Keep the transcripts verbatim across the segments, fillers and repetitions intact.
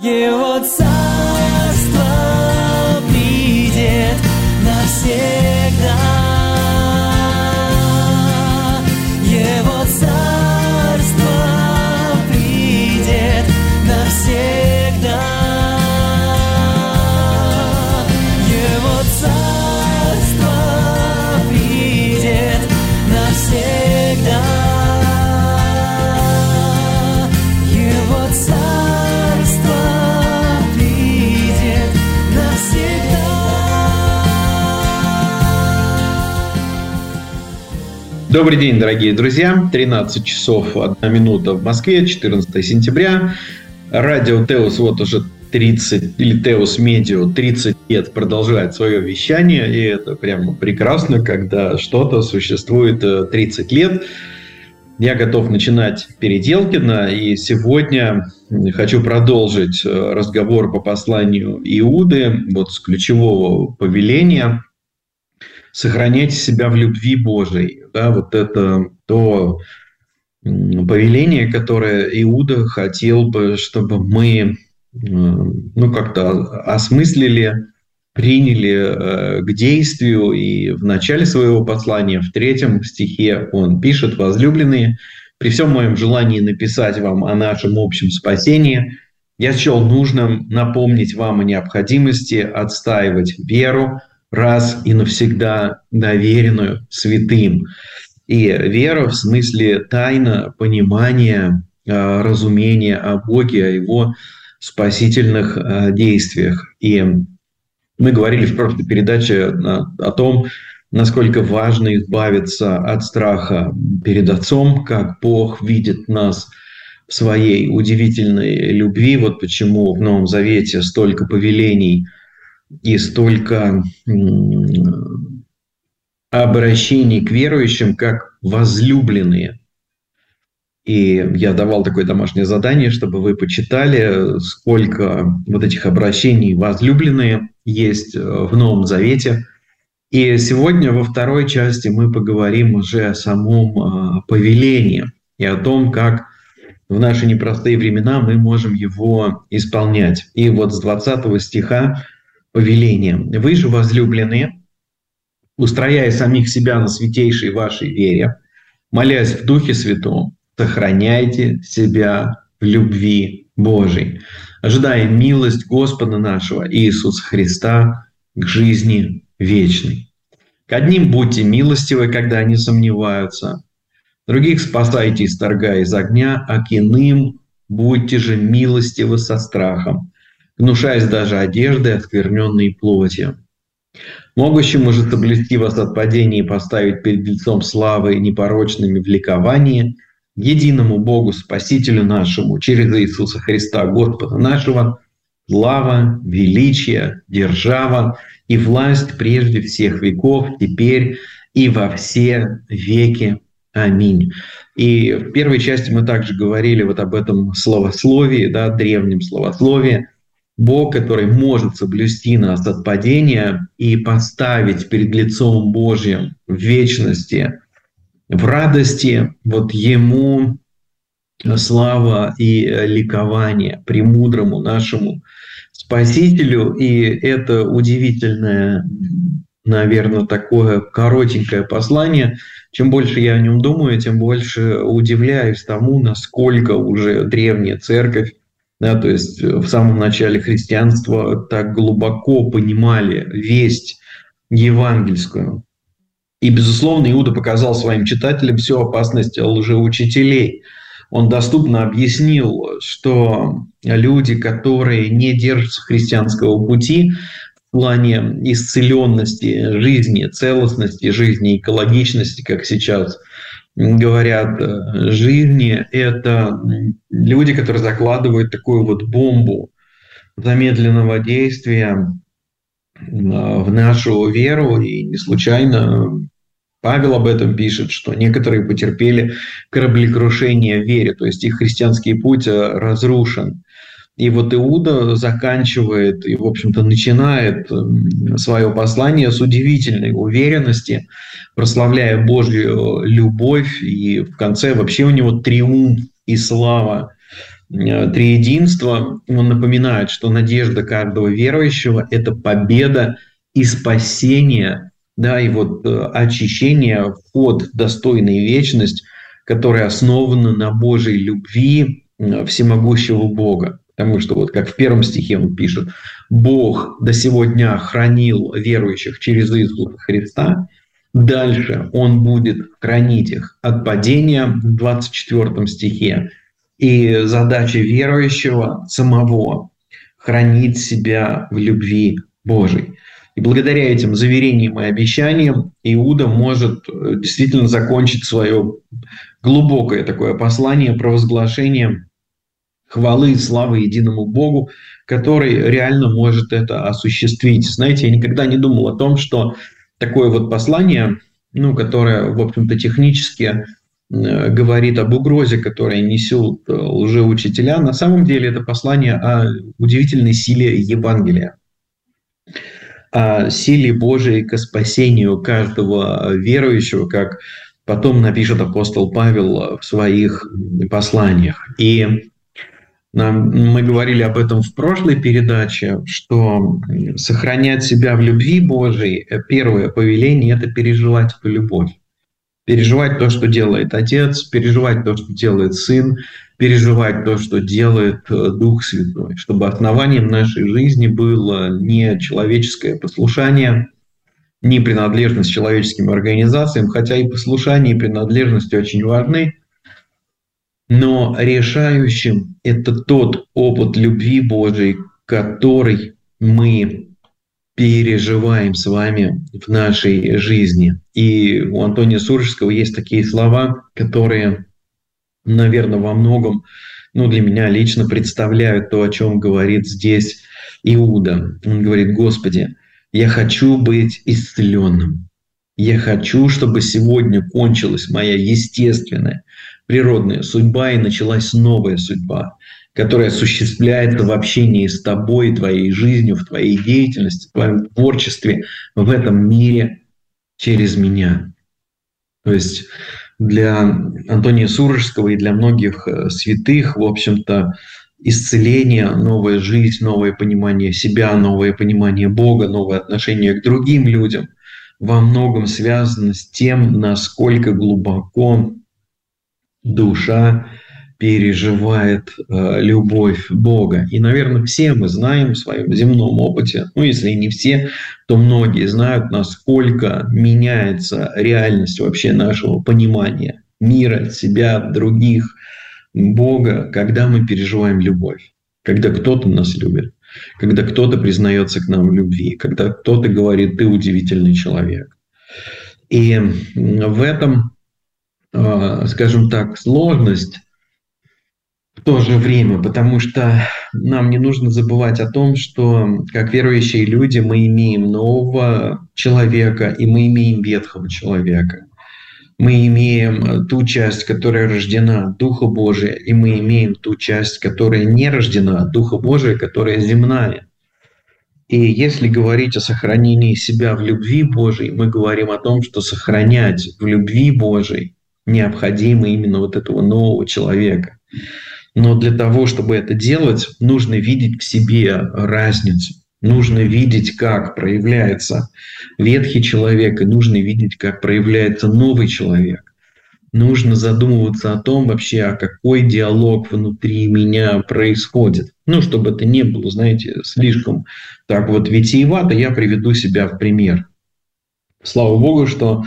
Его царство придет навсегда. Его царство придет навсегда. Его царство придет навсегда. Его царство придет навсегда. Добрый день, дорогие друзья. тринадцать часов одна минута в Москве, четырнадцатое сентября. Радио Теос вот уже тридцать, или Теос Медио тридцать лет продолжает свое вещание. И это прямо прекрасно, когда что-то существует тридцать лет. Я готов начинать Переделкино. И сегодня хочу продолжить разговор по посланию Иуды, вот с ключевого повеления. Сохраняйте себя в любви Божией. Да, вот это то повеление, которое Иуда хотел бы, чтобы мы ну, как-то осмыслили, приняли к действию. И в начале своего послания, в третьем стихе, он пишет: «Возлюбленные, при всем моем желании написать вам о нашем общем спасении, я счел нужным напомнить вам о необходимости отстаивать веру, раз и навсегда доверенную святым». И вера в смысле тайна, понимания, разумения о Боге, о Его спасительных действиях. И мы говорили в прошлой передаче о том, насколько важно избавиться от страха перед Отцом, как Бог видит нас в своей удивительной любви. Вот почему в Новом Завете столько повелений и столько обращений к верующим, как возлюбленные. И я давал такое домашнее задание, чтобы вы почитали, сколько вот этих обращений возлюбленные есть в Новом Завете. И сегодня во второй части мы поговорим уже о самом повелении и о том, как в наши непростые времена мы можем его исполнять. И вот с двадцатого стиха повеление. «Вы же, возлюбленные, устрояя самих себя на святейшей вашей вере, молясь в Духе Святом, сохраняйте себя в любви Божией, ожидая милость Господа нашего Иисуса Христа к жизни вечной. К одним будьте милостивы, когда они сомневаются, других спасайте, исторгая из огня, а к иным будьте же милостивы со страхом, гнушаясь даже одежды, оскверненной плотью. Могущему же соблюсти вас от падения и поставить перед лицом славы непорочными в ликовании, единому Богу, Спасителю нашему, через Иисуса Христа, Господа нашего, слава, величие, держава и власть прежде всех веков, теперь и во все веки. Аминь». И в первой части мы также говорили вот об этом словословии, да, древнем словословии. Бог, который может соблюсти нас от падения и поставить перед лицом Божьим в вечности, в радости, вот Ему слава и ликование, премудрому нашему Спасителю. И это удивительное, наверное, такое коротенькое послание. Чем больше я о нем думаю, тем больше удивляюсь тому, насколько уже древняя церковь, да, то есть в самом начале христианства так глубоко понимали весть евангельскую. И, безусловно, Иуда показал своим читателям всю опасность лжеучителей. Он доступно объяснил, что люди, которые не держатся христианского пути в плане исцеленности жизни, целостности жизни, экологичности, как сейчас говорят, жизни, это люди, которые закладывают такую вот бомбу замедленного действия в нашу веру. И не случайно Павел об этом пишет, что некоторые потерпели кораблекрушение в вере, то есть их христианский путь разрушен. И вот Иуда заканчивает и, в общем-то, начинает свое послание с удивительной уверенности, прославляя Божью любовь. И в конце вообще у него триумф и слава триединства, он напоминает, что надежда каждого верующего – это победа и спасение, да, и вот очищение, вход в достойную вечность, которая основана на Божьей любви всемогущего Бога. Потому что вот как в первом стихе он пишет: «Бог до сего дня хранил верующих через Иисуса Христа». Дальше Он будет хранить их от падения в двадцать четвёртом стихе. И задача верующего самого – хранить себя в любви Божией. И благодаря этим заверениям и обещаниям Иуда может действительно закончить свое глубокое такое послание, провозглашение хвалы и славы единому Богу, который реально может это осуществить. Знаете, я никогда не думал о том, что такое вот послание, ну, которое, в общем-то, технически э, говорит об угрозе, которую несут лжеучителя, на самом деле это послание о удивительной силе Евангелия, о силе Божией к спасению каждого верующего, как потом напишет апостол Павел в своих посланиях. И мы говорили об этом в прошлой передаче, что сохранять себя в любви Божией, первое повеление – это переживать эту любовь. Переживать то, что делает Отец, переживать то, что делает Сын, переживать то, что делает Дух Святой. Чтобы основанием нашей жизни было не человеческое послушание, не принадлежность человеческим организациям, хотя и послушание, и принадлежность очень важны. Но решающим это тот опыт любви Божией, который мы переживаем с вами в нашей жизни. И у Антония Сурожского есть такие слова, которые, наверное, во многом, ну, для меня лично представляют то, о чем говорит здесь Иуда. Он говорит: «Господи, я хочу быть исцеленным. Я хочу, чтобы сегодня кончилась моя естественная, природная судьба и началась новая судьба, которая осуществляется в общении с тобой, твоей жизнью, в твоей деятельности, в твоем творчестве, в этом мире через меня». То есть для Антония Сурожского и для многих святых, в общем-то, исцеление, новая жизнь, новое понимание себя, новое понимание Бога, новое отношение к другим людям во многом связано с тем, насколько глубоко душа переживает э, любовь Бога. И, наверное, все мы знаем в своем земном опыте, ну, если не все, то многие знают, насколько меняется реальность вообще нашего понимания мира, себя, других, Бога, когда мы переживаем любовь, когда кто-то нас любит, когда кто-то признается к нам в любви, когда кто-то говорит: «Ты удивительный человек». И в этом, скажем так, сложность в то же время, потому что нам не нужно забывать о том, что как верующие люди мы имеем нового человека и мы имеем ветхого человека. Мы имеем ту часть, которая рождена от Духа Божия, и мы имеем ту часть, которая не рождена от Духа Божия, которая земная. И если говорить о сохранении себя в любви Божией, мы говорим о том, что сохранять в любви Божией необходимо именно вот этого нового человека. Но для того, чтобы это делать, нужно видеть в себе разницу. Нужно видеть, как проявляется ветхий человек, и нужно видеть, как проявляется новый человек. Нужно задумываться о том вообще, а какой диалог внутри меня происходит. Ну, чтобы это не было, знаете, слишком так вот витиевато, я приведу себя в пример. Слава Богу, что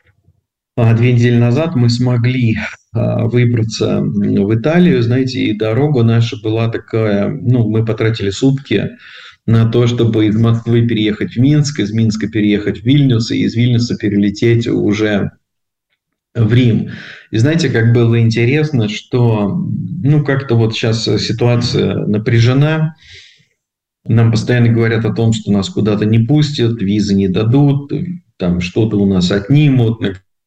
две недели назад мы смогли выбраться в Италию, знаете, и дорога наша была такая, ну, мы потратили сутки на то, чтобы из Москвы переехать в Минск, из Минска переехать в Вильнюс, и из Вильнюса перелететь уже в Рим. И знаете, как было интересно, что, ну, как-то вот сейчас ситуация напряжена, нам постоянно говорят о том, что нас куда-то не пустят, визы не дадут, там что-то у нас отнимут.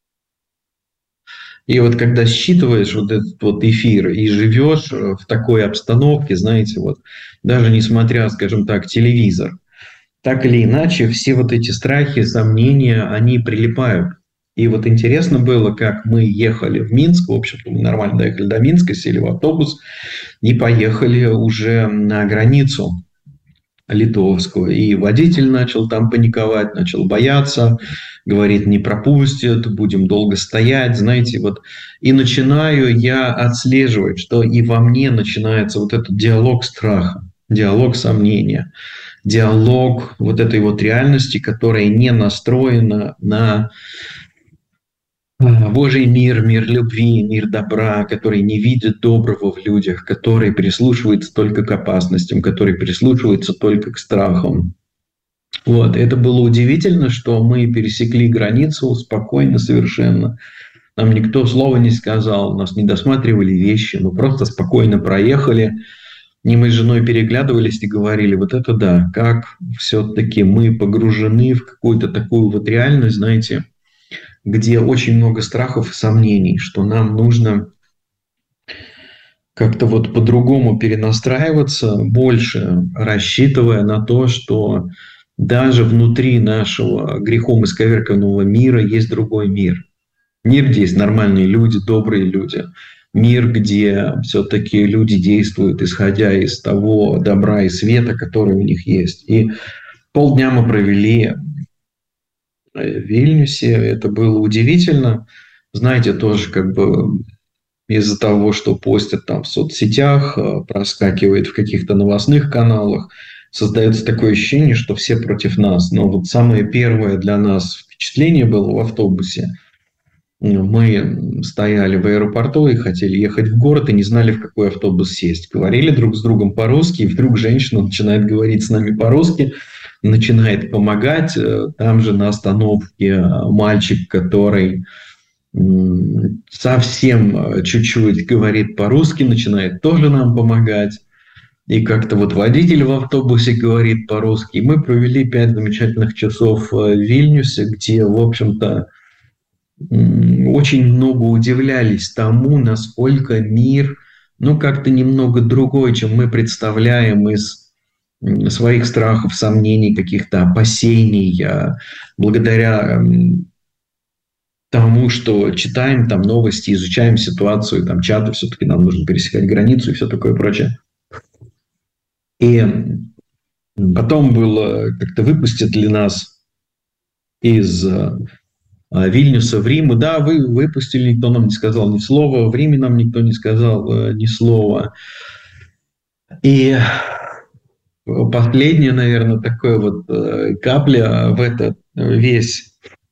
И вот когда считываешь вот этот вот эфир и живешь в такой обстановке, знаете, вот даже несмотря, скажем так, телевизор, так или иначе все вот эти страхи, сомнения, они прилипают. И вот интересно было, как мы ехали в Минск, в общем-то, мы нормально доехали до Минска, сели в автобус и поехали уже на границу литовскую. И водитель начал там паниковать, начал бояться, говорит, не пропустят, будем долго стоять, знаете, вот. И начинаю я отслеживать, что и во мне начинается вот этот диалог страха, диалог сомнения, диалог вот этой вот реальности, которая не настроена на Божий мир, мир любви, мир добра, который не видит доброго в людях, который прислушивается только к опасностям, который прислушивается только к страхам. Вот. Это было удивительно, что мы пересекли границу спокойно совершенно. Нам никто слова не сказал, нас не досматривали вещи, мы просто спокойно проехали. И мы с женой переглядывались и говорили, вот это да, как все-таки мы погружены в какую-то такую вот реальность, знаете, где очень много страхов и сомнений, что нам нужно как-то вот по-другому перенастраиваться, больше рассчитывая на то, что даже внутри нашего грехом исковерканного мира есть другой мир. Мир, где есть нормальные люди, добрые люди. Мир, где все-таки люди действуют, исходя из того добра и света, который у них есть. И полдня мы провели в Вильнюсе. Это было удивительно. Знаете, тоже как бы из-за того, что постят там в соцсетях, проскакивает в каких-то новостных каналах, создается такое ощущение, что все против нас. Но вот самое первое для нас впечатление было в автобусе. Мы стояли в аэропорту и хотели ехать в город, и не знали, в какой автобус сесть. Говорили друг с другом по-русски, и вдруг женщина начинает говорить с нами по-русски, начинает помогать. Там же на остановке мальчик, который совсем чуть-чуть говорит по-русски, начинает тоже нам помогать. И как-то вот водитель в автобусе говорит по-русски. И мы провели пять замечательных часов в Вильнюсе, где, в общем-то, очень много удивлялись тому, насколько мир, ну, как-то немного другой, чем мы представляем из своих страхов, сомнений, каких-то опасений, благодаря тому, что читаем там новости, изучаем ситуацию, там чаты, все-таки нам нужно пересекать границу и все такое прочее. И потом было, как-то выпустят ли нас из Вильнюса в Рим. Да, вы выпустили, никто нам не сказал ни слова. В Риме нам никто не сказал ни слова. И последняя, наверное, такая вот капля в этот весь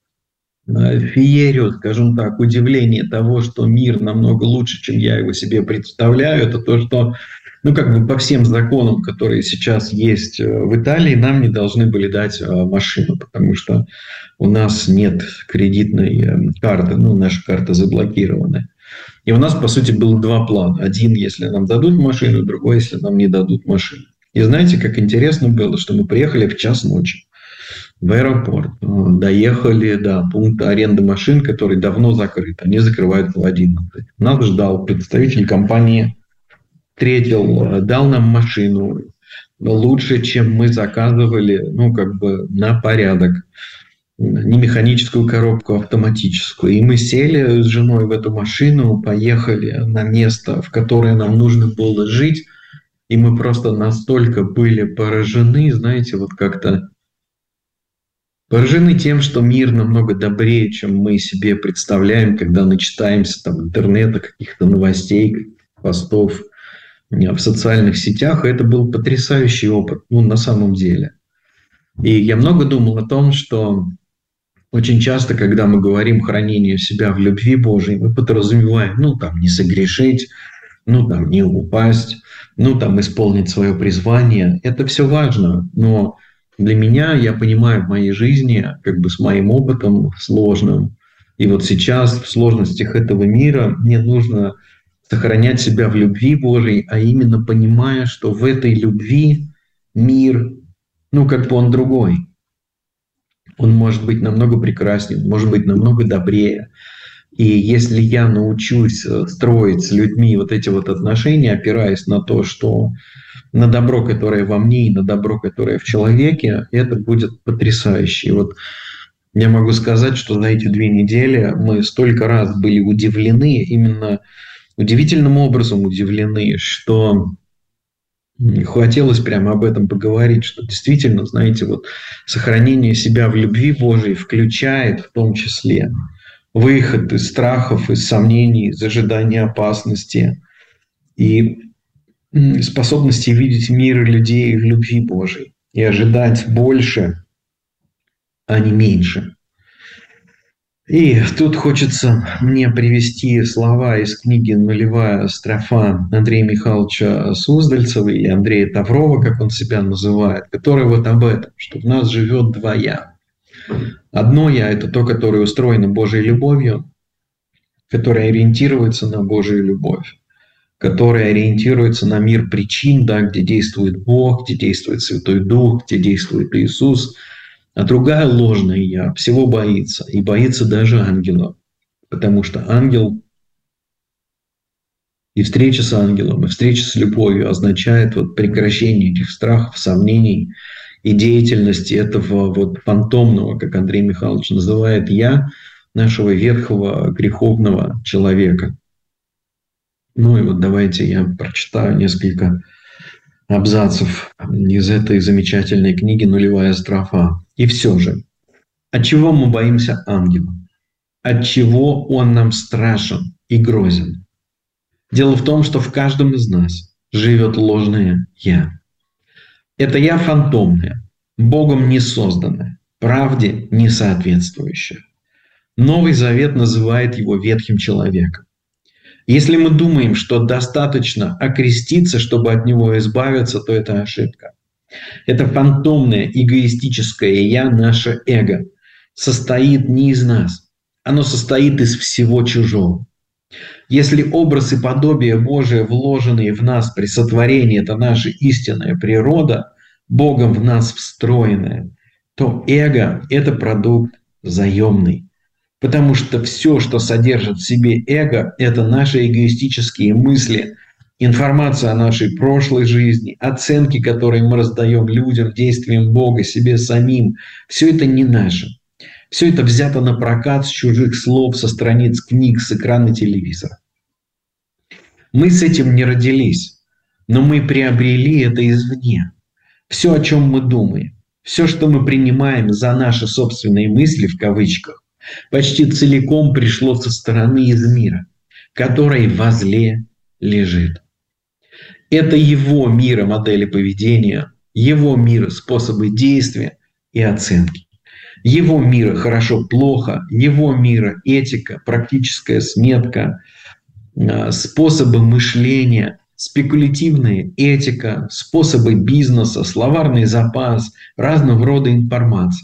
феерию, скажем так, удивление того, что мир намного лучше, чем я его себе представляю, это то, что, ну, как бы по всем законам, которые сейчас есть в Италии, нам не должны были дать машину, потому что у нас нет кредитной карты, ну, наша карта заблокирована. И у нас, по сути, было два плана. Один, если нам дадут машину, другой, если нам не дадут машину. И знаете, как интересно было, что мы приехали в час ночи в аэропорт, доехали до пункта аренды машин, который давно закрыт. Они закрывают в одиннадцать. Нас ждал представитель компании, встретил, дал нам машину лучше, чем мы заказывали, ну, как бы на порядок. Не механическую коробку, а автоматическую. И мы сели с женой в эту машину, поехали на место, в которое нам нужно было жить. И мы просто настолько были поражены, знаете, вот как-то поражены тем, что мир намного добрее, чем мы себе представляем, когда начитаемся там интернета, каких-то новостей, постов в социальных сетях. И это был потрясающий опыт, ну, на самом деле. И я много думал о том, что очень часто, когда мы говорим хранение себя в любви Божией, мы подразумеваем, ну, там, не согрешить, ну, там, не упасть, ну, там, исполнить свое призвание. Это все важно, но для меня, я понимаю в моей жизни, как бы с моим опытом сложным, и вот сейчас в сложностях этого мира мне нужно сохранять себя в любви Божией, а именно понимая, что в этой любви мир, ну, как бы он другой. Он может быть намного прекраснее, может быть намного добрее. И если я научусь строить с людьми вот эти вот отношения, опираясь на то, что на добро, которое во мне, и на добро, которое в человеке, это будет потрясающе. И вот Я могу сказать, что за эти две недели мы столько раз были удивлены, именно удивительным образом удивлены, что хотелось прямо об этом поговорить, что действительно, знаете, вот сохранение себя в любви Божией включает в том числе выход из страхов, из сомнений, из ожидания опасности и способности видеть мир и людей в любви Божией и ожидать больше, а не меньше. И тут хочется мне привести слова из книги «Нулевая строфа» Андрея Михайловича Суздальцева или Андрея Таврова, как он себя называет, который вот об этом, что в нас живет два «я». Одно «я» – это то, которое устроено Божьей любовью, которое ориентируется на Божью любовь, которое ориентируется на мир причин, да, где действует Бог, где действует Святой Дух, где действует Иисус. А другая ложная «я» всего боится, и боится даже ангела, потому что ангел и встреча с ангелом, и встреча с любовью означает вот прекращение этих страхов, сомнений и деятельности этого вот фантомного, как Андрей Михайлович называет, «я», нашего ветхого греховного человека. Ну и вот давайте я прочитаю несколько абзацев из этой замечательной книги «Нулевая строфа». И все же, от чего мы боимся ангела? От чего он нам страшен и грозен? Дело в том, что в каждом из нас живет ложное «я». Это «я» фантомное, Богом не созданное, правде не соответствующее. Новый Завет называет его ветхим человеком. Если мы думаем, что достаточно окреститься, чтобы от него избавиться, то это ошибка. Это фантомное, эгоистическое «я», наше эго, состоит не из нас. Оно состоит из всего чужого. Если образ и подобие Божие, вложенные в нас при сотворении, это наша истинная природа, Богом в нас встроенная, то эго – это продукт заемный. Потому что все, что содержит в себе эго, это наши эгоистические мысли, информация о нашей прошлой жизни, оценки, которые мы раздаем людям, действиям Бога, себе самим. Все это не наше. Все это взято на прокат с чужих слов, со страниц книг, с экрана телевизора. Мы с этим не родились, но мы приобрели это извне. Все, о чем мы думаем, все, что мы принимаем за наши собственные мысли, в кавычках, почти целиком пришло со стороны из мира, который возле лежит. Это его мира модели поведения, его мира способы действия и оценки. Его мира хорошо-плохо, его мира этика, практическая сметка, способы мышления, спекулятивная этика, способы бизнеса, словарный запас, разного рода информация.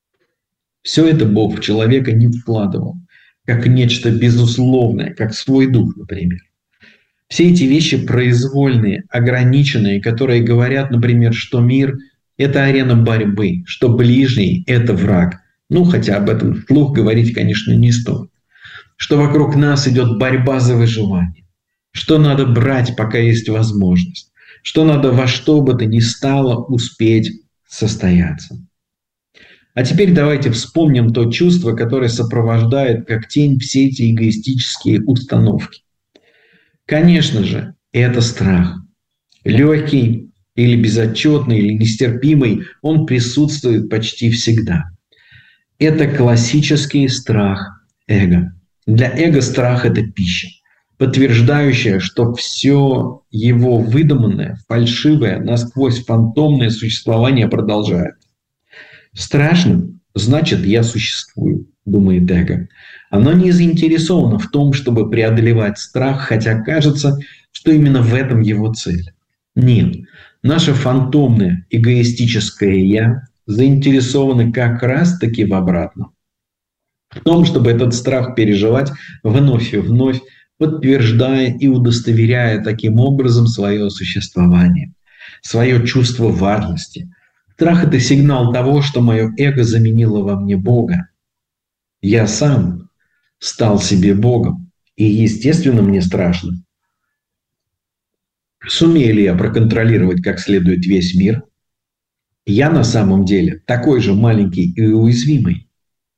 Все это Бог в человека не вкладывал, как нечто безусловное, как свой дух, например. Все эти вещи произвольные, ограниченные, которые говорят, например, что мир – это арена борьбы, что ближний – это враг. Ну, хотя об этом вслух говорить, конечно, не стоит. Что вокруг нас идет борьба за выживание. Что надо брать, пока есть возможность. Что надо во что бы то ни стало успеть состояться. А теперь давайте вспомним то чувство, которое сопровождает как тень все эти эгоистические установки. Конечно же, это страх. Легкий или безотчетный, или нестерпимый, он присутствует почти всегда. Это классический страх эго. Для эго страх – это пища, подтверждающая, что все его выдуманное, фальшивое, насквозь фантомное существование продолжает. Страшно, значит, я существую, думает эго. Оно не заинтересовано в том, чтобы преодолевать страх, хотя кажется, что именно в этом его цель. Нет, наше фантомное эгоистическое «я» заинтересовано как раз-таки в обратном. В том, чтобы этот страх переживать вновь и вновь, подтверждая и удостоверяя таким образом свое существование, свое чувство важности. Страх – это сигнал того, что мое эго заменило во мне Бога. Я сам стал себе Богом, и, естественно, мне страшно. Сумею ли я проконтролировать как следует весь мир? Я на самом деле такой же маленький и уязвимый.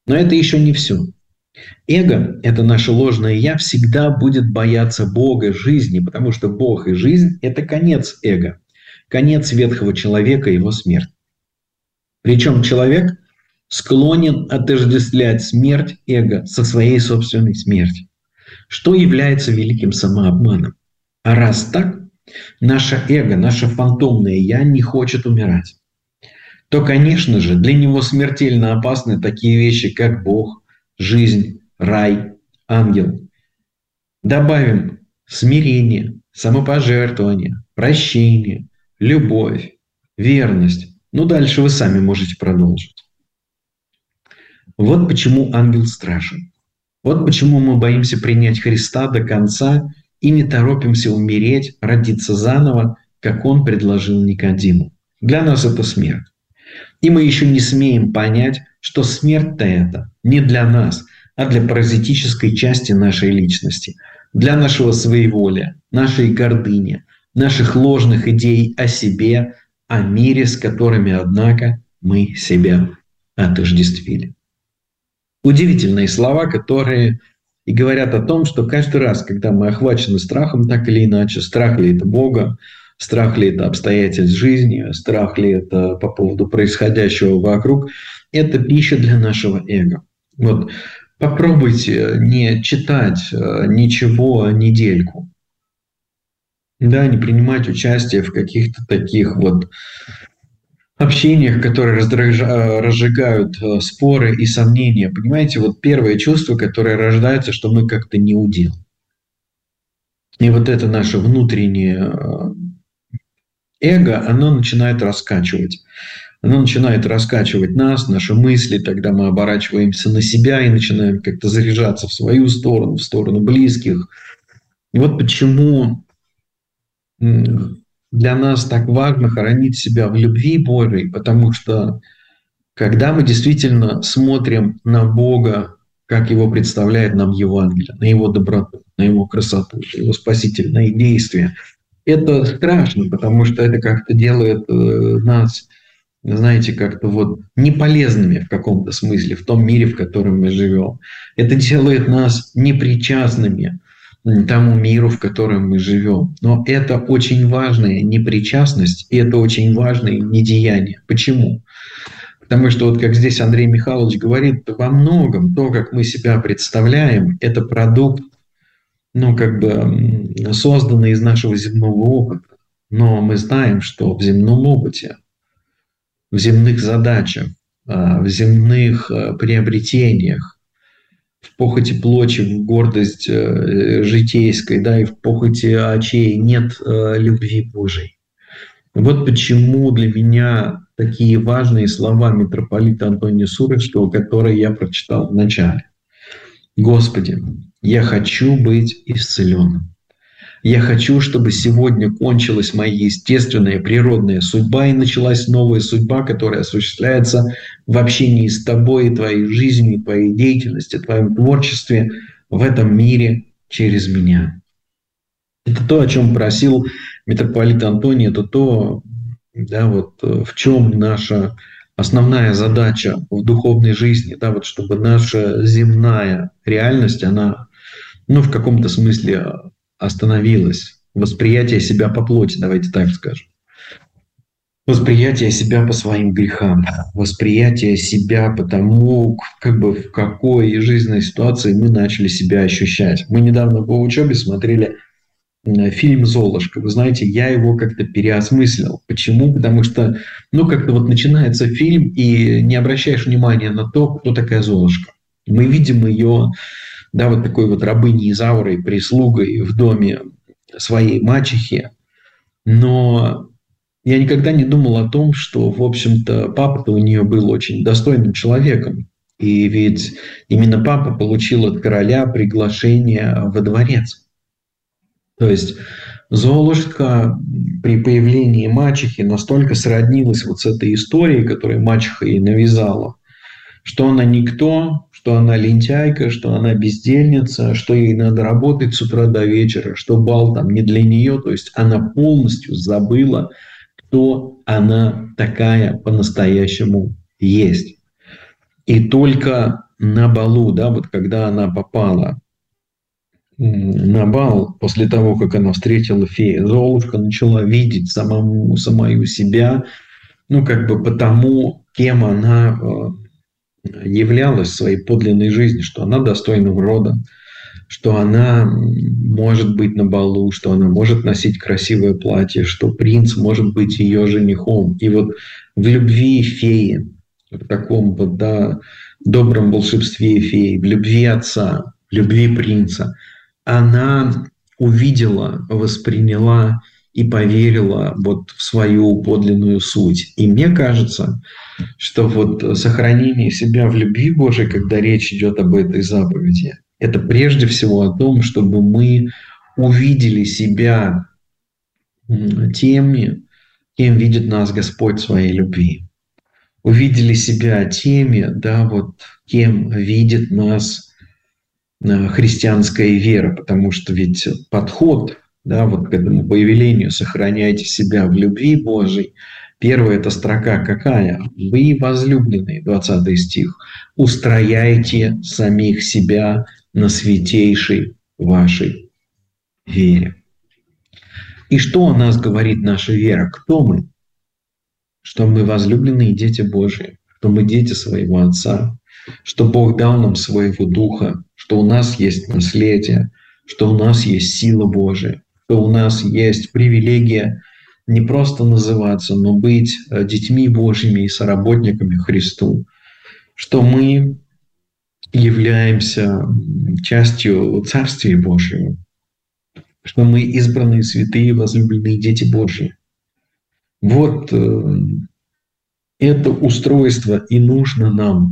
Но это еще не все. Эго, это наше ложное «я», всегда будет бояться Бога, жизни, потому что Бог и жизнь – это конец эго, конец ветхого человека и его смерть. Причем человек склонен отождествлять смерть эго со своей собственной смертью, что является великим самообманом. А раз так, наше эго, наше фантомное «я» не хочет умирать, то, конечно же, для него смертельно опасны такие вещи, как Бог, жизнь, рай, ангел. Добавим смирение, самопожертвование, прощение, любовь, верность. Ну, дальше вы сами можете продолжить. Вот почему ангел страшен. Вот почему мы боимся принять Христа до конца и не торопимся умереть, родиться заново, как он предложил Никодиму. Для нас это смерть. И мы еще не смеем понять, что смерть-то это не для нас, а для паразитической части нашей личности, для нашего своеволия, нашей гордыни, наших ложных идей о себе, о мире, с которыми, однако, мы себя отождествили. Удивительные слова, которые и говорят о том, что каждый раз, когда мы охвачены страхом, так или иначе, страх ли это Бога, страх ли это обстоятельств жизни, страх ли это по поводу происходящего вокруг, это пища для нашего эго. Вот попробуйте не читать ничего недельку, да, не принимать участие в каких-то таких вот общениях, которые разжигают споры и сомнения. Понимаете, вот первое чувство, которое рождается, что мы как-то не удел. И вот это наше внутреннее эго, оно начинает раскачивать. Оно начинает раскачивать нас, наши мысли, тогда мы оборачиваемся на себя и начинаем как-то заряжаться в свою сторону, в сторону близких. И вот почему для нас так важно хоронить себя в любви Божией, потому что когда мы действительно смотрим на Бога, как Его представляет нам Евангелие, на Его доброту, на Его красоту, на Его спасительные действия, это страшно, потому что это как-то делает нас, знаете, как-то вот неполезными в каком-то смысле в том мире, в котором мы живем. Это делает нас непричастными тому миру, в котором мы живем. Но это очень важная непричастность, и это очень важное недеяние. Почему? Потому что, вот как здесь Андрей Михайлович говорит, во многом то, как мы себя представляем, это продукт, ну, как бы созданный из нашего земного опыта. Но мы знаем, что в земном опыте, в земных задачах, в земных приобретениях, в похоти плочи, в гордость житейской, да, и в похоти очей нет любви Божией. Вот почему для меня такие важные слова митрополита Антония Суровского, которые я прочитал в начале. Господи, я хочу быть исцеленным. Я хочу, чтобы сегодня кончилась моя естественная природная судьба и началась новая судьба, которая осуществляется в общении с Тобой, и Твоей жизнью, и Твоей деятельностью, Твоем творчестве в этом мире через меня. Это то, о чем просил митрополит Антоний, это то, да, вот, в чем наша основная задача в духовной жизни, да, вот, чтобы наша земная реальность, она, ну, в каком-то смысле остановилась. Восприятие себя по плоти, давайте так скажем. Восприятие себя по своим грехам. Восприятие себя по тому, как бы, в какой жизненной ситуации мы начали себя ощущать. Мы недавно по учебе смотрели фильм «Золушка». Вы знаете, я его как-то переосмыслил. Почему? Потому что, ну, как-то вот начинается фильм, и не обращаешь внимания на то, кто такая Золушка. Мы видим ее, да, вот такой вот рабыней Изаурой, прислугой в доме своей мачехи. Но я никогда не думал о том, что, в общем-то, папа-то у нее был очень достойным человеком. И ведь именно папа получил от короля приглашение во дворец. То есть Золушка при появлении мачехи настолько сроднилась вот с этой историей, которую мачеха ей навязала, что она никто, что она лентяйка, что она бездельница, что ей надо работать с утра до вечера, что бал там не для нее. То есть она полностью забыла, кто она такая по-настоящему есть. И только на балу, да, вот когда она попала на бал, после того, как она встретила фею, Золушка начала видеть самому, самую себя, ну, как бы потому, кем она являлась в своей подлинной жизни, что она достойного рода, что она может быть на балу, что она может носить красивое платье, что принц может быть ее женихом. И вот в любви феи, в таком вот, да, добром волшебстве феи, в любви отца, в любви принца, она увидела, восприняла и поверила вот в свою подлинную суть. И мне кажется, что вот сохранение себя в любви Божией, когда речь идет об этой заповеди, это прежде всего о том, чтобы мы увидели себя теми, кем видит нас Господь в своей любви. Увидели себя теми, да, вот кем видит нас христианская вера, потому что ведь подход, да, вот к этому повелению «сохраняйте себя в любви Божией», первая эта строка какая? «Вы, возлюбленные», двадцатый стих, «устрояйте самих себя на святейшей вашей вере». И что о нас говорит наша вера? Кто мы? Что мы возлюбленные дети Божии, что мы дети своего Отца, что Бог дал нам своего Духа, что у нас есть наследие, что у нас есть сила Божия, что у нас есть привилегия не просто называться, но быть детьми Божьими и соработниками Христу, что мы являемся частью Царствия Божьего, что мы избранные, святые, возлюбленные дети Божьи. Вот это устройство и нужно нам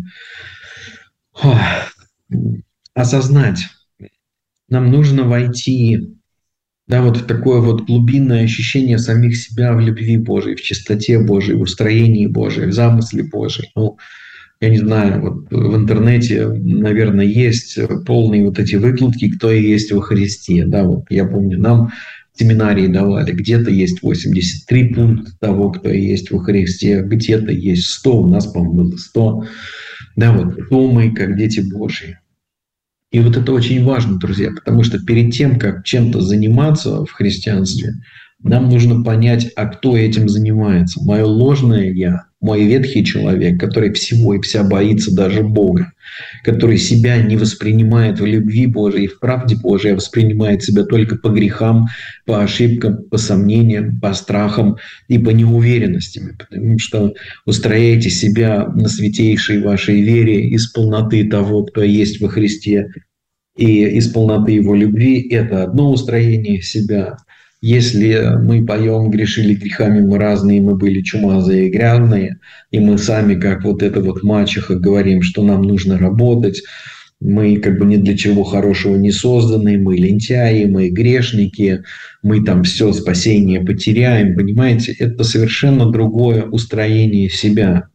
осознать. Нам нужно войти, да, вот в такое вот глубинное ощущение самих себя в любви Божией, в чистоте Божией, в устроении Божией, в замысле Божией. Ну, я не знаю, вот в интернете, наверное, есть полные вот эти выкладки, кто и есть во Христе. Да, вот я помню, нам в семинарии давали, где-то есть восемьдесят три пункта того, кто и есть во Христе, где-то есть сто, у нас, по-моему, было сто. Да, вот кто мы, как дети Божьи. И вот это очень важно, друзья, потому что перед тем, как чем-то заниматься в христианстве, нам нужно понять, а кто этим занимается. Мое ложное «я», мой ветхий человек, который всего и вся боится даже Бога, который себя не воспринимает в любви Божией, в правде Божией, а воспринимает себя только по грехам, по ошибкам, по сомнениям, по страхам и по неуверенностям. Потому что устрояйте себя на святейшей вашей вере из полноты того, кто есть во Христе, и из полноты Его любви. Это одно устроение себя. Если мы поем «Грешили грехами мы разные, мы были чумазые и грязные», и мы сами, как вот эта вот мачеха, говорим, что нам нужно работать, мы как бы ни для чего хорошего не созданы, мы лентяи, мы грешники, мы там все спасение потеряем, понимаете? Это совершенно другое устроение себя.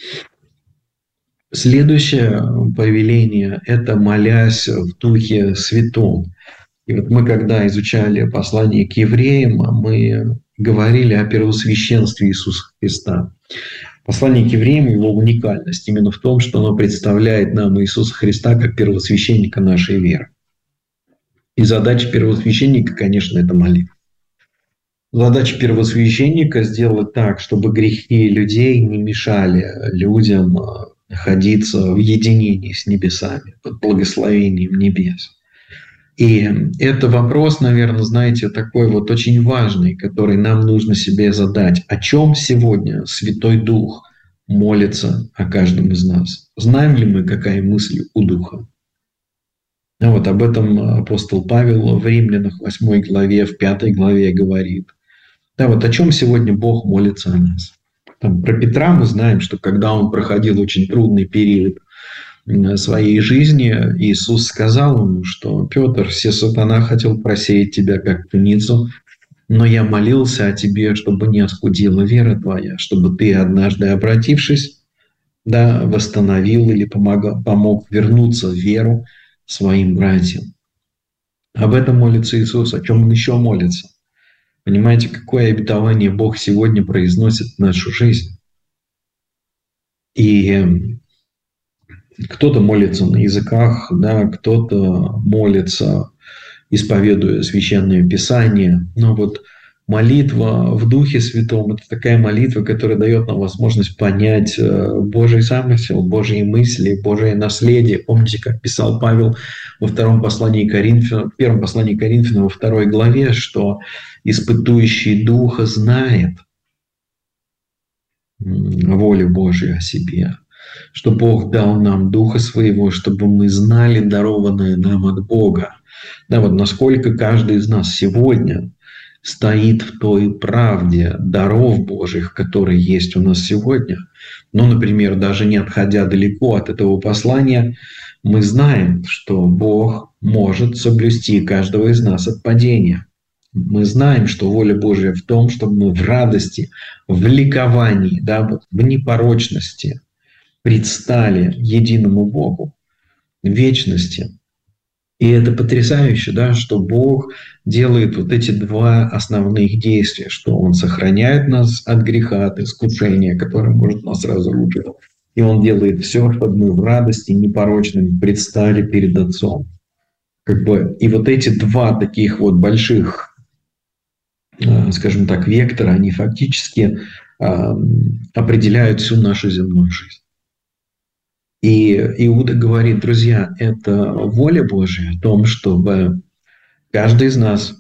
Следующее повеление – это «молясь в Духе Святом». И вот мы, когда изучали послание к евреям, мы говорили о первосвященстве Иисуса Христа. Послание к евреям, его уникальность именно в том, что оно представляет нам Иисуса Христа как первосвященника нашей веры. И задача первосвященника, конечно, это молитва. Задача первосвященника – сделать так, чтобы грехи людей не мешали людям находиться в единении с небесами, под благословением небес. И это вопрос, наверное, знаете, такой вот очень важный, который нам нужно себе задать. О чем сегодня Святой Дух молится о каждом из нас? Знаем ли мы, какая мысль у Духа? А вот об этом апостол Павел в Римлянах восьмой главе, в пятой главе говорит. Да, вот о чем сегодня Бог молится о нас. Там, про Петра мы знаем, что когда он проходил очень трудный период своей жизни, Иисус сказал ему, что «Петр, все сатана хотел просеять тебя, как пшеницу, но я молился о тебе, чтобы не оскудела вера твоя, чтобы ты, однажды обратившись, да, восстановил или помог, помог вернуться в веру своим братьям». Об этом молится Иисус. О чем он еще молится? Понимаете, какое обетование Бог сегодня произносит в нашу жизнь? И Кто-то молится на языках, да, кто-то молится, исповедуя Священное Писание. Но вот молитва в Духе Святом – это такая молитва, которая дает нам возможность понять Божий замысел, Божьи мысли, Божие наследие. Помните, как писал Павел во втором послании Коринфянам, в первом послании Коринфянам во второй главе, что испытующий Духа знает волю Божию о себе, что Бог дал нам Духа Своего, чтобы мы знали дарованное нам от Бога. Да, вот насколько каждый из нас сегодня стоит в той правде даров Божьих, которые есть у нас сегодня. Ну, например, даже не отходя далеко от этого послания, мы знаем, что Бог может соблюсти каждого из нас от падения. Мы знаем, что воля Божья в том, чтобы мы в радости, в ликовании, да, в непорочности предстали единому Богу в вечности. И это потрясающе, да, что Бог делает вот эти два основных действия, что Он сохраняет нас от греха, от искушения, которое может нас разрушить. И Он делает все, чтобы мы в радости непорочными предстали перед Отцом. Как бы, и вот эти два таких вот больших, скажем так, вектора, они фактически определяют всю нашу земную жизнь. И Иуда говорит: друзья, это воля Божия о том, чтобы каждый из нас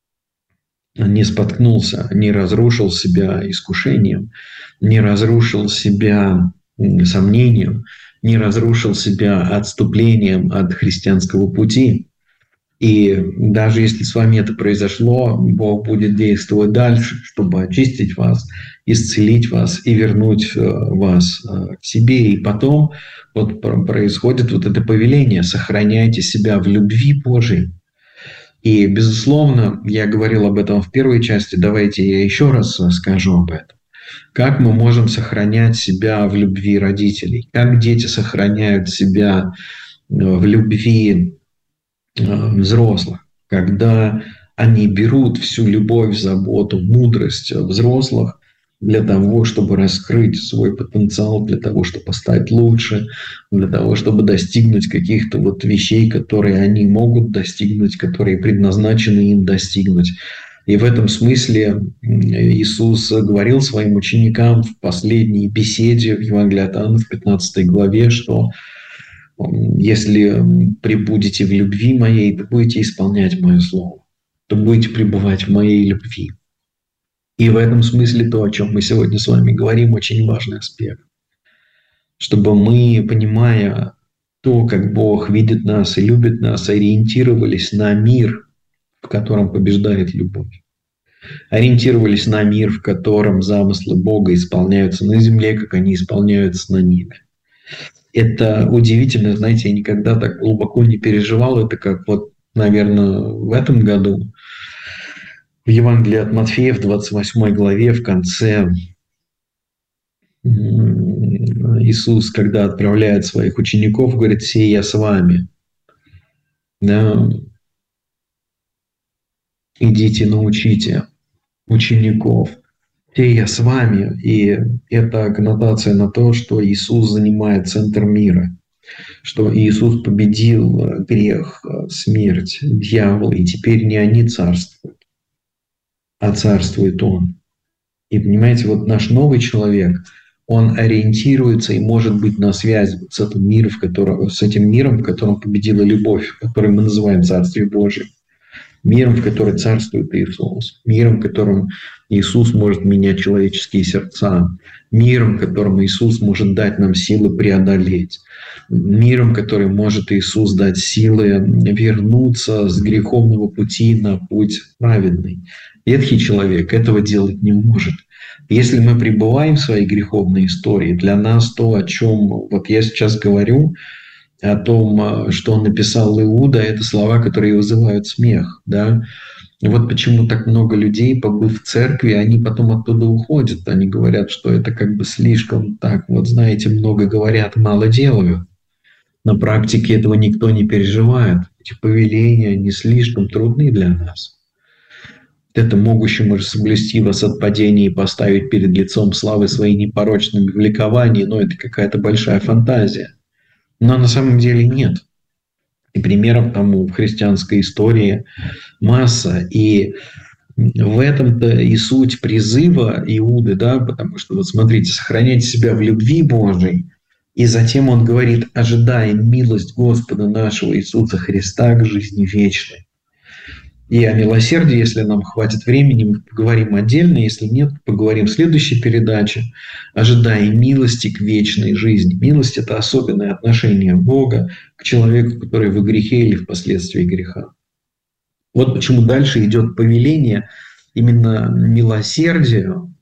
не споткнулся, не разрушил себя искушением, не разрушил себя сомнением, не разрушил себя отступлением от христианского пути. И даже если с вами это произошло, Бог будет действовать дальше, чтобы очистить вас, исцелить вас и вернуть вас к себе. И потом вот происходит вот это повеление: сохраняйте себя в любви Божией. И, безусловно, я говорил об этом в первой части, давайте я еще раз скажу об этом. Как мы можем сохранять себя в любви родителей? Как дети сохраняют себя в любви взрослых, когда они берут всю любовь, заботу, мудрость взрослых для того, чтобы раскрыть свой потенциал, для того, чтобы стать лучше, для того, чтобы достигнуть каких-то вот вещей, которые они могут достигнуть, которые предназначены им достигнуть. И в этом смысле Иисус говорил своим ученикам в последней беседе в Евангелии от Иоанна в пятнадцатой главе, что если пребудете в любви моей, то будете исполнять мое слово, то будете пребывать в моей любви. И в этом смысле то, о чем мы сегодня с вами говорим, очень важный аспект. Чтобы мы, понимая то, как Бог видит нас и любит нас, ориентировались на мир, в котором побеждает любовь. Ориентировались на мир, в котором замыслы Бога исполняются на земле, как они исполняются на небе. Это удивительно, знаете, я никогда так глубоко не переживал это, как вот, наверное, в этом году в Евангелии от Матфея в двадцать восьмой главе в конце Иисус, когда отправляет своих учеников, говорит: «Се я с вами». Да. Идите, научите учеников. «Се я с вами». И это коннотация на то, что Иисус занимает центр мира, что Иисус победил грех, смерть, дьявола, и теперь не они царствуют, а царствует Он. И понимаете, вот наш новый человек, он ориентируется и может быть на связи с этим миром, в котором, с этим миром, в котором победила любовь, который мы называем Царствие Божие. Миром, в котором царствует Иисус. Миром, в котором Иисус может менять человеческие сердца. Миром, в котором Иисус может дать нам силы преодолеть. Миром, который может Иисус дать силы вернуться с греховного пути на путь праведный. Ветхий человек этого делать не может. Если мы пребываем в своей греховной истории, для нас то, о чем вот я сейчас говорю, о том, что написал Иуда, это слова, которые вызывают смех. Да? Вот почему так много людей, побыв в церкви, они потом оттуда уходят. Они говорят, что это как бы слишком так, вот знаете, много говорят, мало делают. На практике этого никто не переживает. Эти повеления не слишком трудны для нас. Это могущему соблюсти вас от падения и поставить перед лицом славы своей непорочными в ликовании, но это какая-то большая фантазия. Но на самом деле нет. И примеров тому в христианской истории масса. И в этом-то и суть призыва Иуды, да, потому что, вот смотрите, сохраняйте себя в любви Божией, и затем он говорит, ожидаем милость Господа нашего Иисуса Христа к жизни вечной. И о милосердии, если нам хватит времени, мы поговорим отдельно. Если нет, поговорим в следующей передаче. Ожидая милости к вечной жизни. Милость – это особенное отношение Бога к человеку, который во грехе или впоследствии греха. Вот почему дальше идет повеление именно милосердию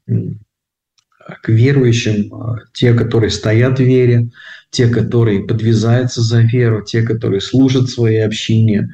к верующим, те, которые стоят в вере, те, которые подвязаются за веру, те, которые служат своей общине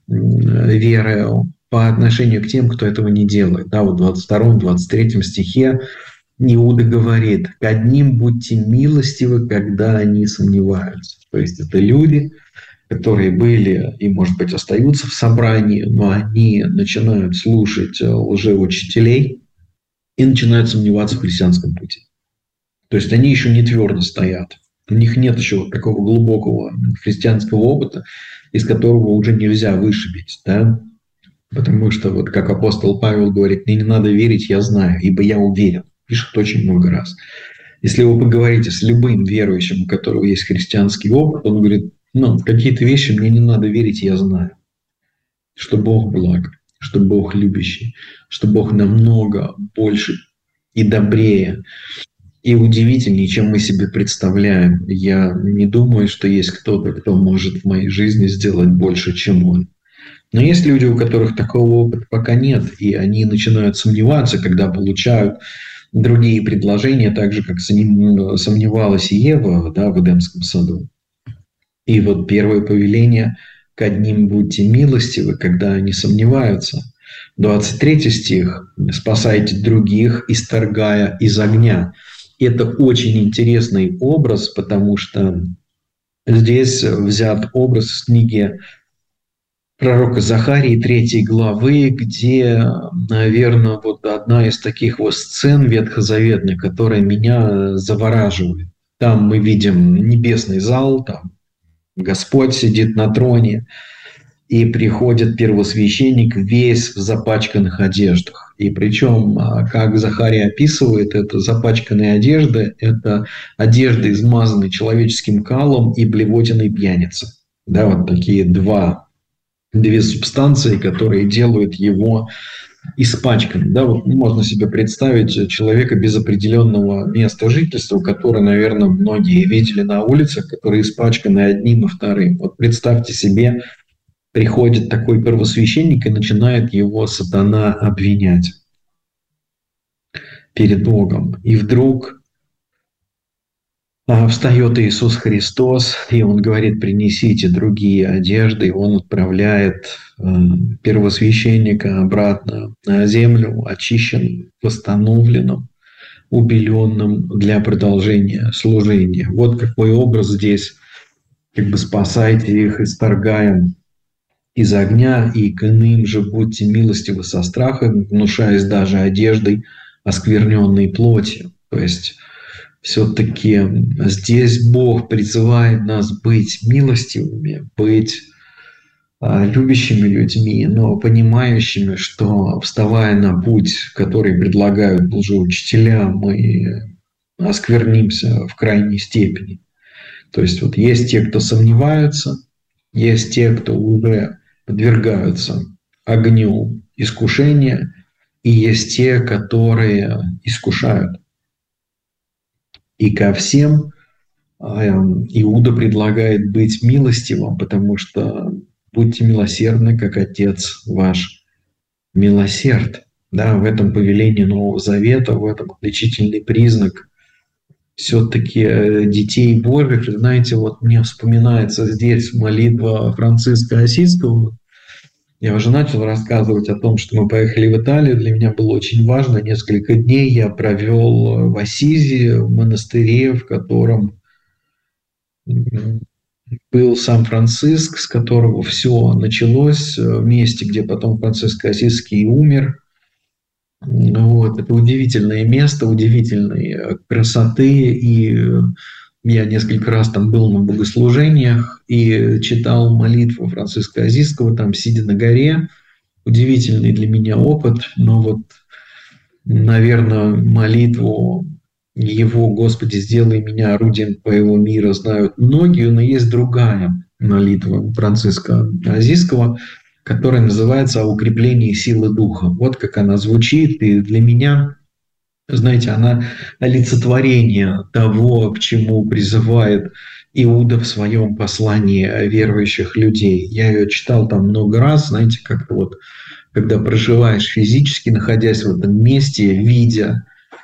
веры по отношению к тем, кто этого не делает. Да, вот в двадцать втором двадцать третьем стихе Иуда говорит: «К одним будьте милостивы, когда они сомневаются». То есть это люди, которые были и, может быть, остаются в собрании, но они начинают слушать лжеучителей и начинают сомневаться в христианском пути. То есть они еще не твердо стоят. У них нет еще такого глубокого христианского опыта, из которого уже нельзя вышибить. Да? Потому что, вот как апостол Павел говорит, мне не надо верить, я знаю, ибо я уверен. Пишет очень много раз. Если вы поговорите с любым верующим, у которого есть христианский опыт, он говорит, ну, какие-то вещи мне не надо верить, я знаю. Что Бог благ, что Бог любящий, что Бог намного больше и добрее, и удивительнее, чем мы себе представляем. Я не думаю, что есть кто-то, кто может в моей жизни сделать больше, чем Он. Но есть люди, у которых такого опыта пока нет, и они начинают сомневаться, когда получают другие предложения, так же, как сомневалась и Ева, да, в Эдемском саду. И вот первое повеление: «К одним будьте милостивы, когда они сомневаются». двадцать третий стих: «Спасайте других, исторгая из огня». Это очень интересный образ, потому что здесь взят образ из книги пророка Захарии третьей главы, где, наверное, вот одна из таких вот сцен ветхозаветных, которая меня завораживает. Там мы видим небесный зал, там Господь сидит на троне, и приходит первосвященник весь в запачканных одеждах. И причем, как Захария описывает, это запачканные одежды, это одежды, измазанные человеческим калом и блевотиной пьяницы. Да, вот такие два, две субстанции, которые делают его испачканным. Да, вот можно себе представить человека без определенного места жительства, который, наверное, многие видели на улицах, которые испачканы одним и вторым. Вот представьте себе, приходит такой первосвященник и начинает его сатана обвинять перед Богом. И вдруг встает Иисус Христос, и Он говорит: принесите другие одежды. И Он отправляет первосвященника обратно на землю, очищенным, восстановленным, убеленным для продолжения служения. Вот какой образ здесь. Как бы спасайте их, исторгаем из огня, и к иным же будьте милостивы со страхом, внушаясь даже одеждой оскверненной плотью. То есть все-таки здесь Бог призывает нас быть милостивыми, быть а, любящими людьми, но понимающими, что, вставая на путь, который предлагают лжеучителя, мы осквернимся в крайней степени. То есть вот есть те, кто сомневаются, есть те, кто уже подвергаются огню искушения, и есть те, которые искушают. И ко всем Иуда предлагает быть милостивым, потому что будьте милосердны, как Отец ваш милосерд. Да, в этом повелении Нового Завета, в этом отличительный признак все-таки детей Божьих. Знаете, вот мне вспоминается здесь молитва Франциска Осиского. Я уже начал рассказывать о том, что мы поехали в Италию. Для меня было очень важно. Несколько дней я провел в Ассизи, в монастыре, в котором был сам Франциск, с которого все началось, в месте, где потом Франциск Ассизский умер. Вот. Это удивительное место, удивительной красоты, и Я несколько раз там был на богослужениях и читал молитву Франциска Азийского, там, сидя на горе. Удивительный для меня опыт, но вот, наверное, молитву его «Господи, сделай меня орудием Твоего мира» знают многие, но есть другая молитва Франциска Азийского, которая называется «О укреплении силы духа». Вот как она звучит, и для меня, знаете, она олицетворение того, к чему призывает Иуда в своем послании верующих людей. Я ее читал там много раз, знаете, как-то вот, когда проживаешь физически, находясь в этом месте, видя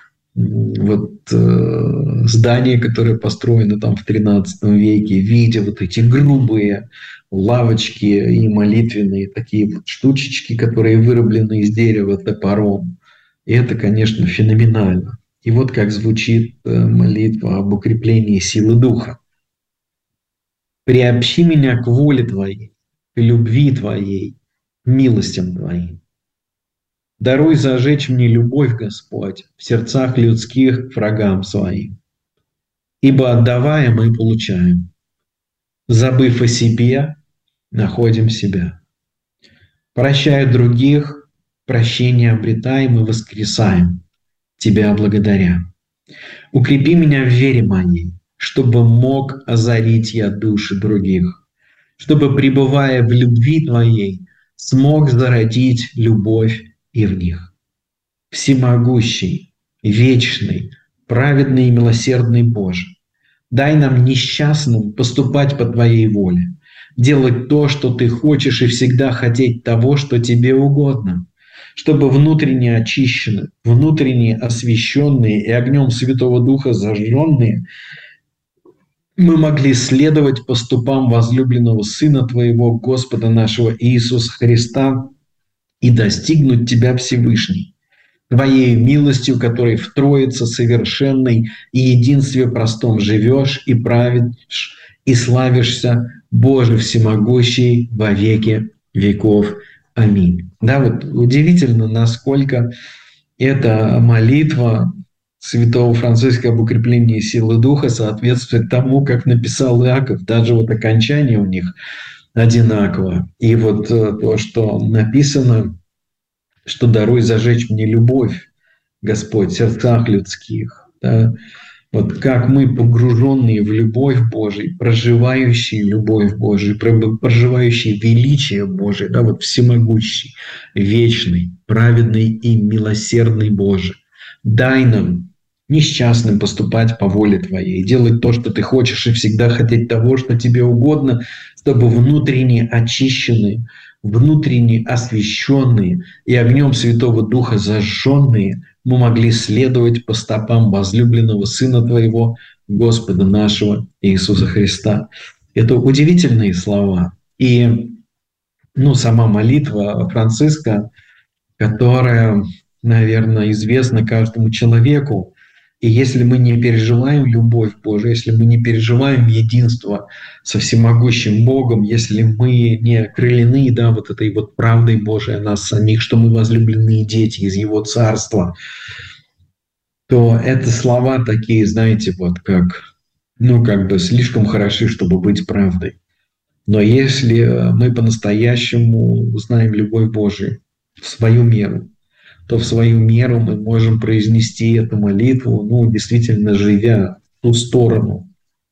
вот э, здание, которое построено там в тринадцатом веке, видя вот эти грубые лавочки и молитвенные такие вот штучечки, которые вырублены из дерева топором. И это, конечно, феноменально. И вот как звучит молитва об укреплении силы духа. «Приобщи меня к воле Твоей, к любви Твоей, к милостям Твоим. Даруй зажечь мне любовь, Господь, в сердцах людских к врагам своим. Ибо отдавая, мы получаем. Забыв о себе, находим себя. Прощая других, прощение обретаем и воскресаем, Тебя благодаря. Укрепи меня в вере моей, чтобы мог озарить я души других, чтобы, пребывая в любви Твоей, смог зародить любовь и в них. Всемогущий, вечный, праведный и милосердный Боже, дай нам несчастным поступать по Твоей воле, делать то, что Ты хочешь, и всегда хотеть того, что Тебе угодно, чтобы внутренне очищенные, внутренне освященные и огнем Святого Духа зажженные мы могли следовать по стопам возлюбленного Сына Твоего, Господа нашего Иисуса Христа, и достигнуть Тебя, Всевышний, Твоей милостью, которой в Троице совершенной и единстве простом живешь и правишь, и славишься, Боже всемогущий, во веки веков. Аминь. Да, вот удивительно, насколько эта молитва святого Франциска об укреплении силы духа соответствует тому, как написал Иаков. Даже вот окончание у них одинаково. И вот то, что написано, что «даруй зажечь мне любовь, Господь, в сердцах людских». Да? Вот как мы, погруженные в любовь Божию, проживающие любовь Божию, проживающие величие Божие, да, вот всемогущий, вечный, праведный и милосердный Боже, дай нам несчастным поступать по воле Твоей, делать то, что Ты хочешь, и всегда хотеть того, что Тебе угодно, чтобы внутренне очищенные, внутренне освященные и огнем Святого Духа зажженные мы могли следовать по стопам возлюбленного Сына Твоего, Господа нашего Иисуса Христа. Это удивительные слова. И ну, сама молитва Франциска, которая, наверное, известна каждому человеку. И если мы не переживаем любовь Божию, если мы не переживаем единство со всемогущим Богом, если мы не окрылены, да, вот этой вот правдой Божией о нас самих, что мы возлюбленные дети из Его Царства, то это слова такие, знаете, вот как, ну, как бы слишком хороши, чтобы быть правдой. Но если мы по-настоящему знаем любовь Божию в свою меру, то в свою меру мы можем произнести эту молитву, ну, действительно живя в ту сторону,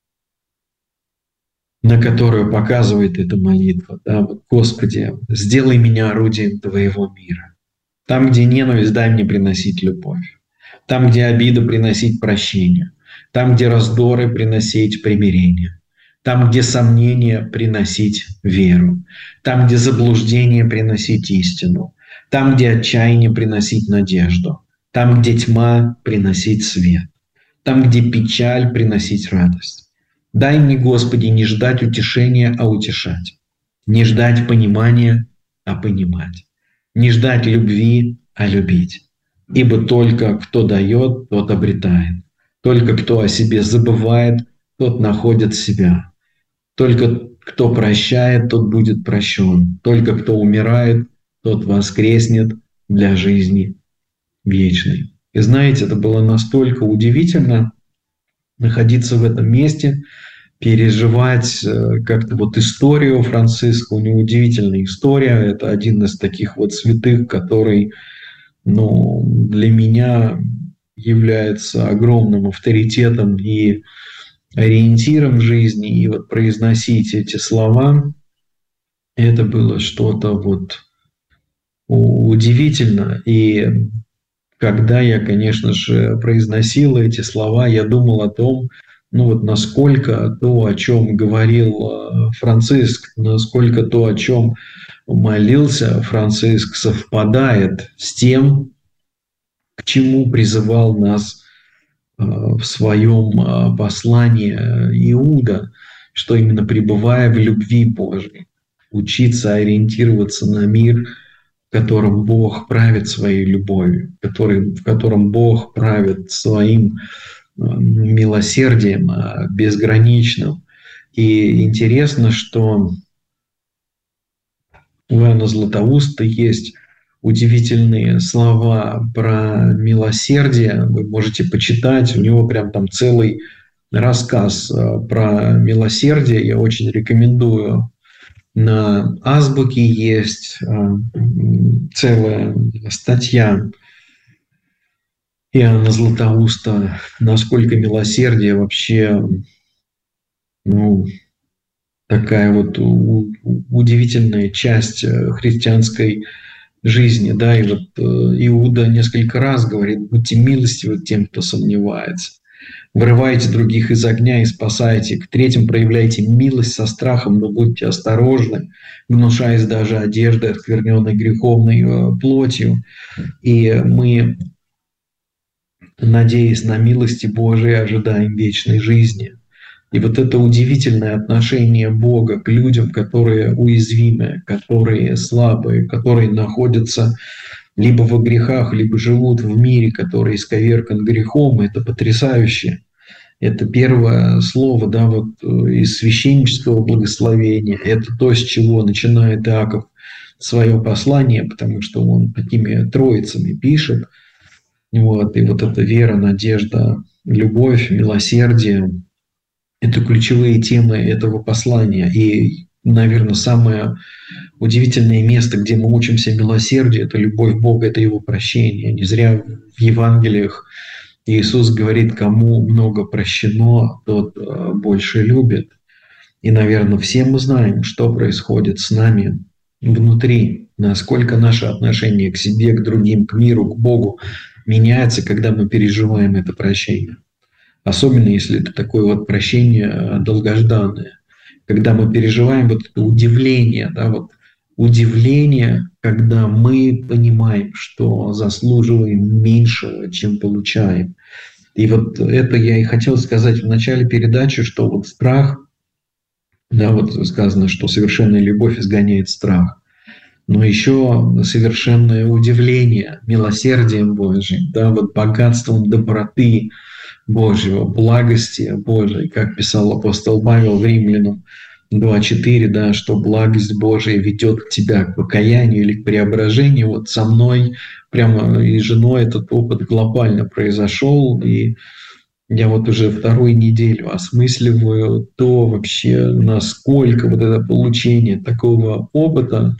на которую показывает эта молитва. Да? Вот, Господи, сделай меня орудием Твоего мира. Там, где ненависть, дай мне приносить любовь. Там, где обида, приносить прощение. Там, где раздоры, приносить примирение. Там, где сомнения, приносить веру. Там, где заблуждение, приносить истину. Там, где отчаяние, приносить надежду. Там, где тьма, приносить свет. Там, где печаль, приносить радость. Дай мне, Господи, не ждать утешения, а утешать. Не ждать понимания, а понимать. Не ждать любви, а любить. Ибо только кто дает, тот обретает. Только кто о себе забывает, тот находит себя. Только кто прощает, тот будет прощен. Только кто умирает, тот воскреснет для жизни вечной. И знаете, это было настолько удивительно. находиться в этом месте, переживать как-то вот историю Франциска. У него удивительная история. Это один из таких вот святых, который, ну, для меня является огромным авторитетом и ориентиром в жизни. И вот произносить эти слова, это было что-то вот удивительно. И когда я, конечно же, произносил эти слова, я думал о том, ну вот насколько то, о чем говорил Франциск, насколько то, о чем молился Франциск, совпадает с тем, к чему призывал нас в своем послании Иуда, что именно пребывая в любви Божьей, учиться ориентироваться на мир, в котором Бог правит своей любовью, который, в котором Бог правит своим милосердием безграничным. И интересно, что у Иоанна Златоуста есть удивительные слова про милосердие. Вы можете почитать, у него прям там целый рассказ про милосердие. Я очень рекомендую. На Азбуке есть целая статья Иоанна Златоуста, насколько милосердие вообще, ну, такая вот удивительная часть христианской жизни, да, и вот Иуда несколько раз говорит: будьте милостивы к тем, кто сомневается. Вырывайте других из огня и спасайте. К третьим проявляйте милость со страхом, но будьте осторожны, гнушаясь даже одежды, оскверненной греховной плотью. И мы, надеясь на милости Божии, ожидаем вечной жизни. И вот это удивительное отношение Бога к людям, которые уязвимы, которые слабые, которые находятся либо во грехах, либо живут в мире, который исковеркан грехом, это потрясающе. Это первое слово, да, вот из священнического благословения. Это то, с чего начинает Иаков свое послание, потому что он такими троицами пишет. Вот, и вот эта вера, надежда, любовь, милосердие – это ключевые темы этого послания. И, наверное, самое удивительное место, где мы учимся милосердию, это любовь Бога, это Его прощение. Не зря в Евангелиях Иисус говорит: кому много прощено, тот больше любит. И, наверное, все мы знаем, что происходит с нами внутри, насколько наше отношение к себе, к другим, к миру, к Богу меняется, когда мы переживаем это прощение. Особенно, если это такое вот прощение долгожданное. Когда мы переживаем вот это удивление, да, вот удивление, когда мы понимаем, что заслуживаем меньшего, чем получаем. И вот это я и хотел сказать в начале передачи, что вот страх, да, вот сказано, что совершенная любовь изгоняет страх. Но еще совершенное удивление милосердием Божьим, да, вот богатством доброты Божьего, благости Божией, как писал апостол Павел в Римлянам два четыре, да, что благость Божия ведет тебя к покаянию или к преображению. Вот со мной прямо и женой этот опыт глобально произошел, и я вот уже вторую неделю осмысливаю то вообще, насколько вот это получение такого опыта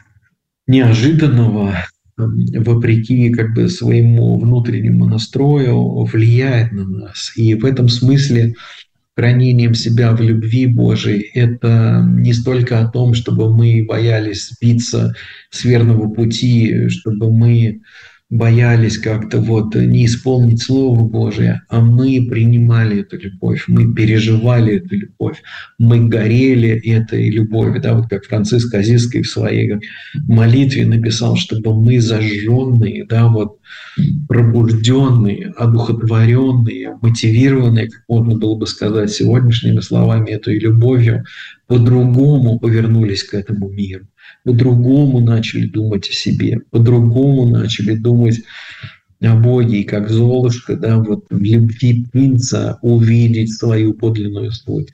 неожиданного, вопреки как бы своему внутреннему настрою, влияет на нас. И в этом смысле хранением себя в любви Божией – это не столько о том, чтобы мы боялись сбиться с верного пути, чтобы мы боялись как-то вот не исполнить Слово Божие, а мы принимали эту любовь, мы переживали эту любовь, мы горели этой любовью. Да, вот как Франциск Азизский в своей молитве написал, чтобы мы зажженные, да, вот пробужденные, одухотворенные, мотивированные, как можно было бы сказать сегодняшними словами, этой любовью, по-другому повернулись к этому миру. По-другому начали думать о себе, по-другому начали думать о Боге, и как Золушка, да, вот в любви принца увидеть свою подлинную суть.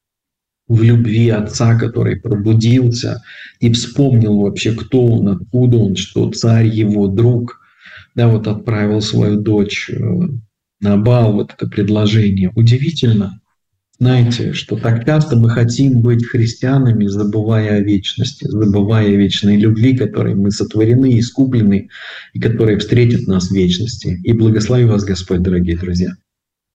В любви отца, который пробудился и вспомнил вообще, кто он, откуда он, что царь его друг, да, вот отправил свою дочь на бал вот это предложение. Удивительно, знаете, что так часто мы хотим быть христианами, забывая о вечности, забывая о вечной любви, которой мы сотворены, искуплены, и которая встретит нас в вечности. И благослови вас Господь, дорогие друзья.